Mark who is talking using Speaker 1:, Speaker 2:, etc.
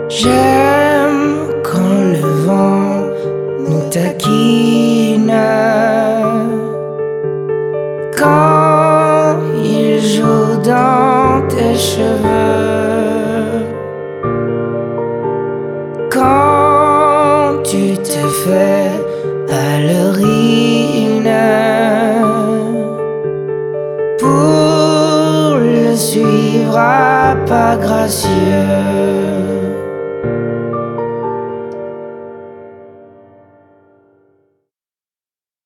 Speaker 1: J'aime quand le vent nous taquine, quand il joue dans tes cheveux, quand tu te fais ballerine. Pour le suivre à pas gracieux,